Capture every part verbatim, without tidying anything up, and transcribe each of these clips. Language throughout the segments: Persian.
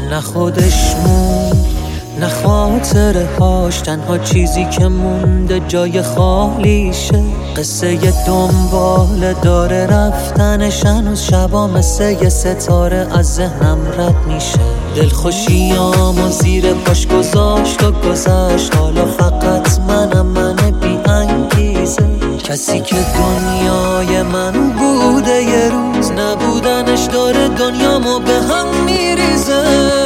نه خودش موند نه خاطره هاش، تنها چیزی که مونده جای خالیشه. قصه ی دنباله داره رفتنش، هنوز شبا مثل یه ستاره از ذهنم رد میشه. دلخوشیامو زیر پاش گذاشت و گذشت، حالا فقط منم من بی انگیزه. کسی که دنیای من بوده یه روز، نبودنش داره دنیامو به هم میریزه.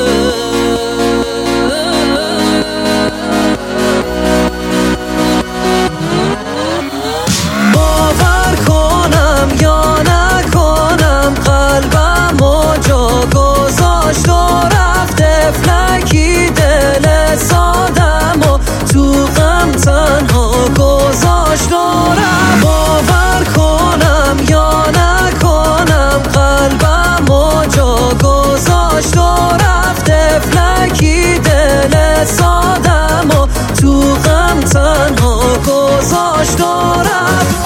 باور کنم یا نکنم، قلبمو جا گذاشت و رفت فلکی دل سادمو تو غم تنها گذاشت و رفت. باور کنم یا نکنم، قلبمو جا گذاشت و رفت فلکی دل سادمو تو غم تنها گذاشت و رفت.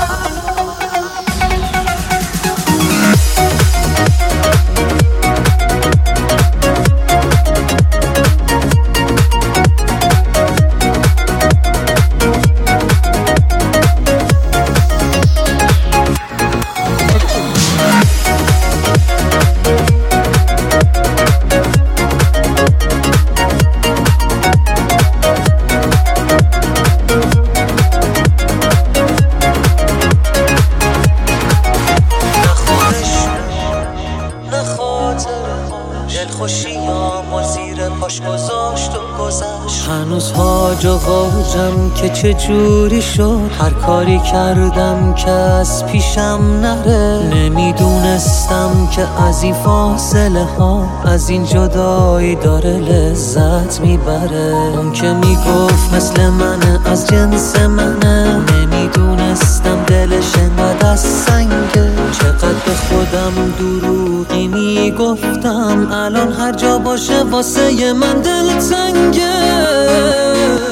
دلخوشیامو زیر پاش گذاشت و گذشت. هنوز هاج و واجم که چه جوری شد، هر کاری کردم که از پیشم نره. نمیدونستم که از این فاصله ها، از این جدایی داره لذت میبره. اون که میگفت مثل منه از جنس منه، نمیدونستم دلش انقدر از سنگه. چقدر به خودم دروغی میگفتم، الان هر جا باشه واسه من دل تنگه.